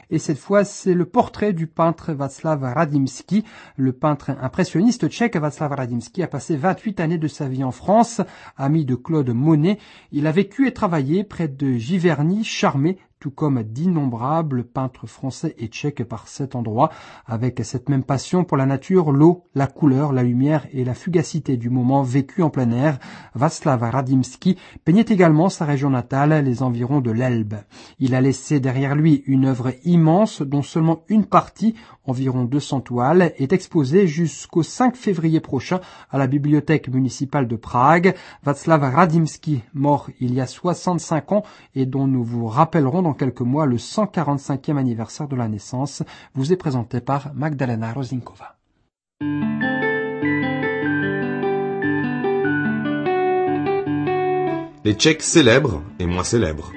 et cette fois c'est le portrait du peintre Václav Radimský. Le peintre impressionniste tchèque Václav Radimský a passé 28 années de sa vie en France, ami de Claude Monet. Il a vécu et travaillé près de Giverny, Charmé, tout comme d'innombrables peintres français et tchèques par cet endroit, avec cette même passion pour la nature, l'eau, la couleur, la lumière et la fugacité du moment vécu en plein air. Václav Radimský peignait également sa région natale, les environs de l'Elbe. Il a laissé derrière lui une œuvre immense dont seulement une partie, environ 200 toiles, est exposée jusqu'au 5 février prochain à la bibliothèque municipale de Prague. Václav Radimský, mort il y a 65 ans et dont nous vous rappellerons dans quelques mois le 145e anniversaire de la naissance, vous est présenté par Magdalena Rozinkova. Les Tchèques célèbres et moins célèbres.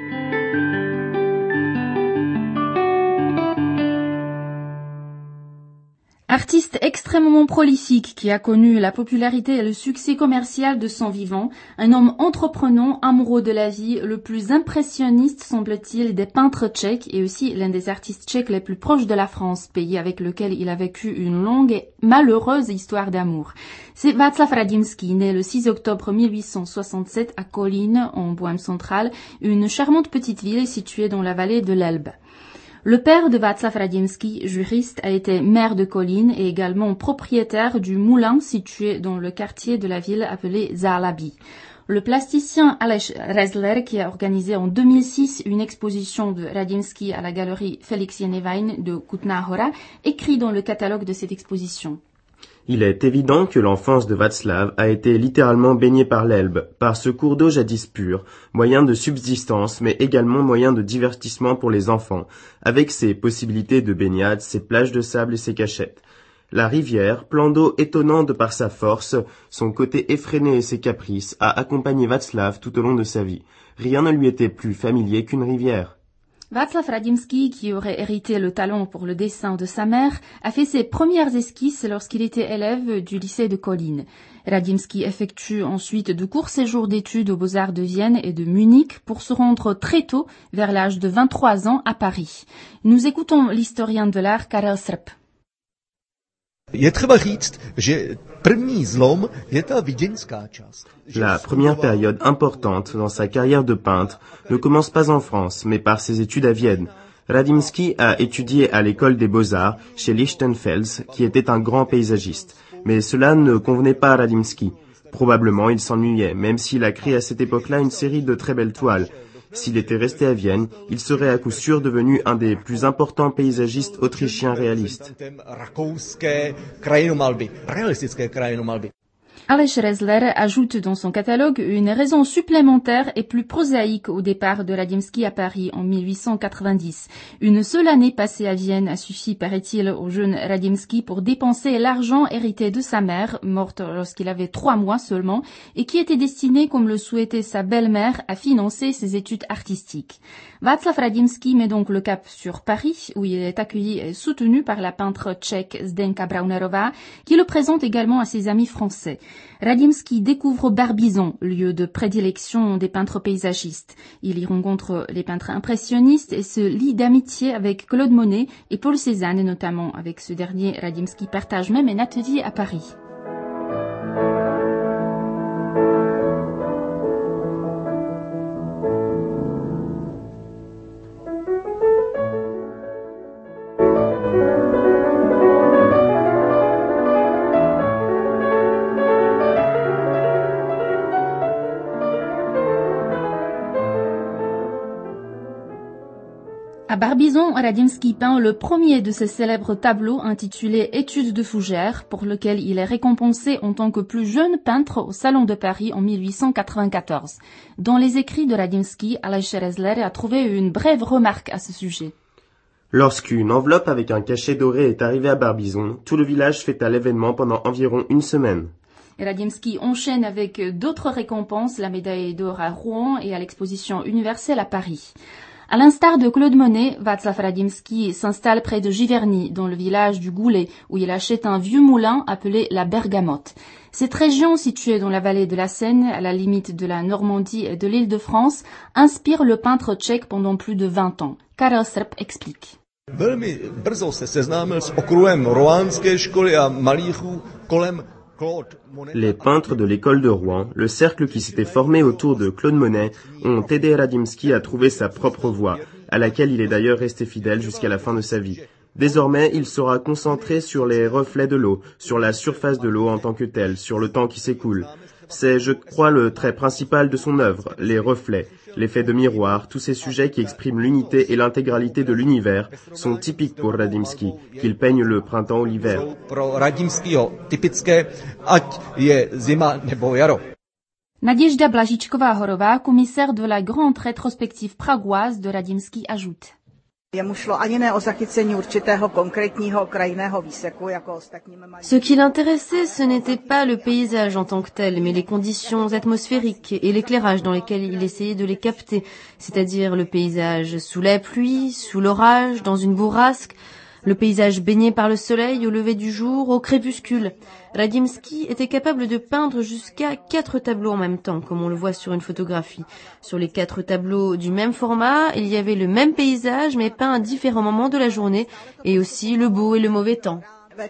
Artiste extrêmement prolifique qui a connu la popularité et le succès commercial de son vivant, un homme entreprenant, amoureux de la vie, le plus impressionniste semble-t-il des peintres tchèques et aussi l'un des artistes tchèques les plus proches de la France, pays avec lequel il a vécu une longue et malheureuse histoire d'amour. C'est Václav Radimský, né le 6 octobre 1867 à Kolín, en Bohême centrale, une charmante petite ville située dans la vallée de l'Elbe. Le père de Václav Radimský, juriste, a été maire de Kolín et également propriétaire du moulin situé dans le quartier de la ville appelé Záhlabí. Le plasticien Aleš Rezler, qui a organisé en 2006 une exposition de Radimský à la galerie Felix Jenevine de Kutná Hora, écrit dans le catalogue de cette exposition. Il est évident que l'enfance de Václav a été littéralement baignée par l'Elbe, par ce cours d'eau jadis pur, moyen de subsistance mais également moyen de divertissement pour les enfants, avec ses possibilités de baignade, ses plages de sable et ses cachettes. La rivière, plan d'eau étonnant de par sa force, son côté effréné et ses caprices, a accompagné Václav tout au long de sa vie. Rien ne lui était plus familier qu'une rivière. Václav Radimský, qui aurait hérité le talent pour le dessin de sa mère, a fait ses premières esquisses lorsqu'il était élève du lycée de Kolín. Radimský effectue ensuite de courts séjours d'études aux Beaux-Arts de Vienne et de Munich pour se rendre très tôt, vers l'âge de 23 ans, à Paris. Nous écoutons l'historien de l'art Karel Srb. La première période importante dans sa carrière de peintre ne commence pas en France, mais par ses études à Vienne. Radimský a étudié à l'école des Beaux-Arts chez Lichtenfels, qui était un grand paysagiste. Mais cela ne convenait pas à Radimský. Probablement il s'ennuyait, même s'il a créé à cette époque-là une série de très belles toiles. S'il était resté à Vienne, il serait à coup sûr devenu un des plus importants paysagistes autrichiens réalistes. Aleš Rezler ajoute dans son catalogue une raison supplémentaire et plus prosaïque au départ de Radimský à Paris en 1890. Une seule année passée à Vienne a suffi, paraît-il, au jeune Radimský pour dépenser l'argent hérité de sa mère, morte lorsqu'il avait 3 mois seulement, et qui était destiné, comme le souhaitait sa belle-mère, à financer ses études artistiques. Václav Radimský met donc le cap sur Paris, où il est accueilli et soutenu par la peintre tchèque Zdenka Braunerová, qui le présente également à ses amis français. Radimský découvre Barbizon, lieu de prédilection des peintres paysagistes. Il y rencontre les peintres impressionnistes et se lie d'amitié avec Claude Monet et Paul Cézanne notamment. Avec ce dernier, Radimský partage même un atelier à Paris. À Barbizon, Radimský peint le premier de ses célèbres tableaux intitulé Études de fougères, pour lequel il est récompensé en tant que plus jeune peintre au Salon de Paris en 1894. Dans les écrits de Radimský, Aleš Rezler a trouvé une brève remarque à ce sujet. Lorsqu'une enveloppe avec un cachet doré est arrivée à Barbizon, tout le village fêta l'événement pendant environ une semaine. Radimský enchaîne avec d'autres récompenses, la médaille d'or à Rouen et à l'exposition universelle à Paris. À l'instar de Claude Monet, Václav Radimský s'installe près de Giverny, dans le village du Goulet, où il achète un vieux moulin appelé la Bergamote. Cette région, située dans la vallée de la Seine, à la limite de la Normandie et de l'Île-de-France, inspire le peintre tchèque pendant plus de 20 ans. Karel Srb explique. Velmi brzo se seznámil s okruhem roánské školy a malířů kolem Claude Monet. Les peintres de l'école de Rouen, le cercle qui s'était formé autour de Claude Monet, ont aidé Radimski à trouver sa propre voie, à laquelle il est d'ailleurs resté fidèle jusqu'à la fin de sa vie. Désormais, il sera concentré sur les reflets de l'eau, sur la surface de l'eau en tant que telle, sur le temps qui s'écoule. C'est, je crois, le trait principal de son œuvre, les reflets, l'effet de miroir, tous ces sujets qui expriment l'unité et l'intégralité de l'univers sont typiques pour Radimski, qu'il peigne le printemps ou l'hiver. Pro Radimského typické, ať je zima nebo jaro. Naděžda Blažičková-Horová, commissaire de la grande rétrospective pragoise de Radimski, ajoute. Ce qui l'intéressait, ce n'était pas le paysage en tant que tel, mais les conditions atmosphériques et l'éclairage dans lesquels il essayait de les capter, c'est-à-dire le paysage sous la pluie, sous l'orage, dans une bourrasque, le paysage baigné par le soleil au lever du jour, au crépuscule. Radimski était capable de peindre jusqu'à 4 tableaux en même temps, comme on le voit sur une photographie. Sur les 4 tableaux du même format, il y avait le même paysage, mais peint à différents moments de la journée, et aussi le beau et le mauvais temps.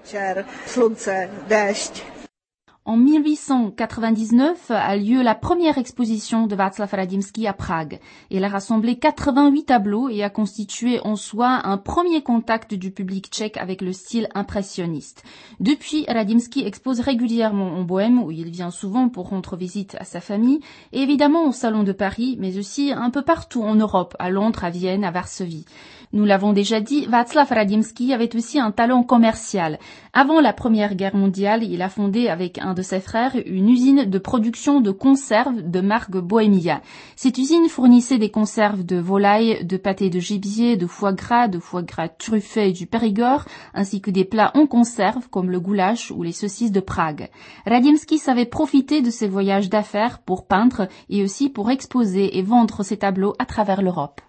En 1899 a lieu la première exposition de Václav Radimski à Prague. Elle a rassemblé 88 tableaux et a constitué en soi un premier contact du public tchèque avec le style impressionniste. Depuis, Radimski expose régulièrement en Bohème, où il vient souvent pour rendre visite à sa famille, et évidemment au Salon de Paris, mais aussi un peu partout en Europe, à Londres, à Vienne, à Varsovie. Nous l'avons déjà dit, Václav Radimski avait aussi un talent commercial. Avant la Première Guerre mondiale, il a fondé avec un de ses frères une usine de production de conserves de marque Bohemia. Cette usine fournissait des conserves de volaille, de pâté de gibier, de foie gras truffé du Périgord, ainsi que des plats en conserve comme le goulash ou les saucisses de Prague. Radimski savait profiter de ses voyages d'affaires pour peindre et aussi pour exposer et vendre ses tableaux à travers l'Europe.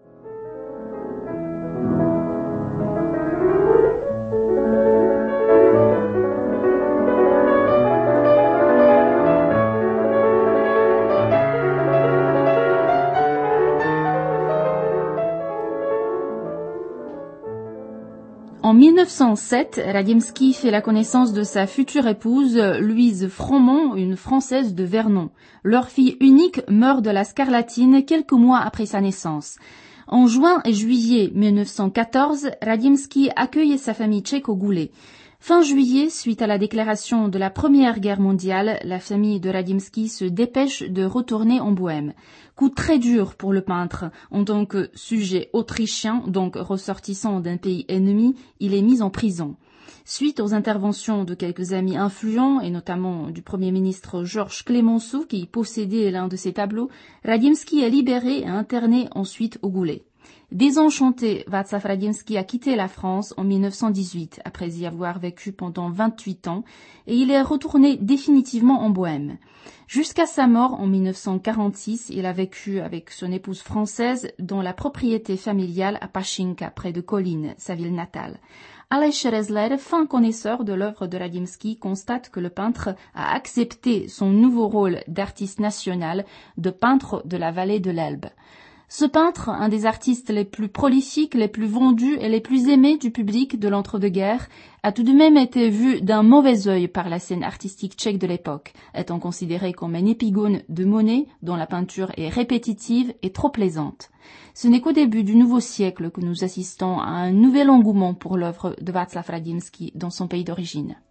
En 1907, Radimski fait la connaissance de sa future épouse, Louise Froment, une Française de Vernon. Leur fille unique meurt de la scarlatine quelques mois après sa naissance. En juin et juillet 1914, Radimski accueille sa famille tchèque au Goulet. Fin juillet, suite à la déclaration de la Première Guerre mondiale, la famille de Radimski se dépêche de retourner en Bohème. Coup très dur pour le peintre. En tant que sujet autrichien, donc ressortissant d'un pays ennemi, il est mis en prison. Suite aux interventions de quelques amis influents, et notamment du Premier ministre Georges Clemenceau, qui possédait l'un de ses tableaux, Radimski est libéré et interné ensuite au Goulet. Désenchanté, Václav Radimski a quitté la France en 1918, après y avoir vécu pendant 28 ans, et il est retourné définitivement en Bohème. Jusqu'à sa mort en 1946, il a vécu avec son épouse française dans la propriété familiale à Pachinka, près de Kolín, sa ville natale. Aleš Rezler, fin connaisseur de l'œuvre de Radimski, constate que le peintre a accepté son nouveau rôle d'artiste national, de peintre de la vallée de l'Elbe. Ce peintre, un des artistes les plus prolifiques, les plus vendus et les plus aimés du public de l'entre-deux-guerres, a tout de même été vu d'un mauvais œil par la scène artistique tchèque de l'époque, étant considéré comme un épigone de Monet, dont la peinture est répétitive et trop plaisante. Ce n'est qu'au début du nouveau siècle que nous assistons à un nouvel engouement pour l'œuvre de Václav Radimski dans son pays d'origine.